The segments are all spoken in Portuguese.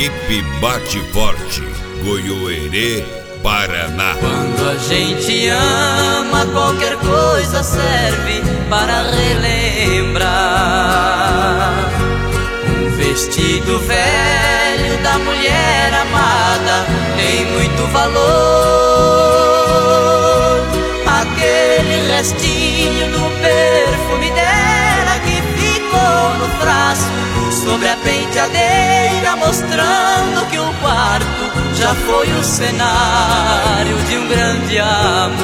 Equipe Bate Forte, Goiôerê, Paraná. Quando a gente ama, qualquer coisa serve para relembrar. Um vestido velho da mulher amada tem muito valor. Aquele restinho do perfume dela que ficou no braço sobre a penteadeira, mostrando que o quarto já foi o cenário de um grande amor.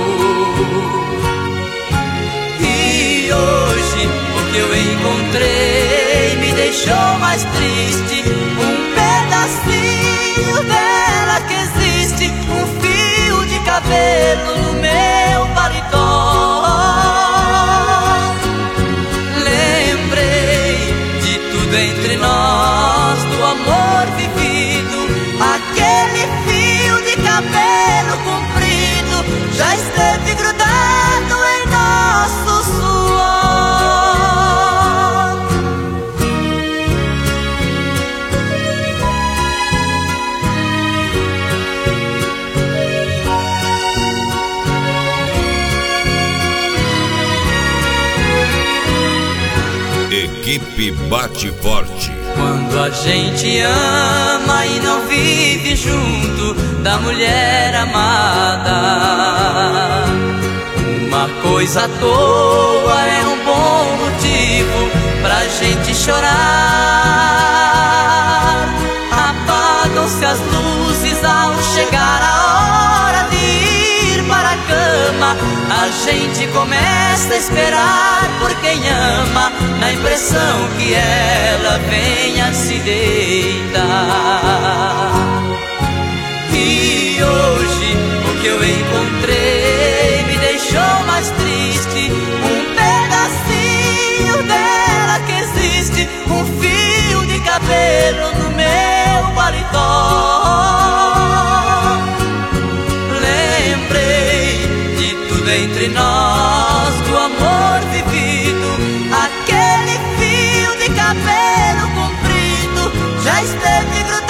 E hoje o que eu encontrei me deixou mais triste. Um pedacinho dela que existe, um fio de cabelo no meu paletó. Entre nós, do amor vivido, aquele fio de cabelo comprido já esteve grudado em nosso suor. Equipe Bate Forte. Quando a gente ama e não vive junto da mulher amada, uma coisa à toa é um bom motivo pra gente chorar. Apagam-se as luzes ao chegar a hora de ir para a cama. A gente começa a esperar por quem ama, na impressão que ela venha se deitar. E hoje o que eu encontrei me deixou mais triste. Um pedacinho dela que existe, um fio de cabelo no meu paletó. Entre nós, do amor vivido, aquele fio de cabelo comprido já esteve grudado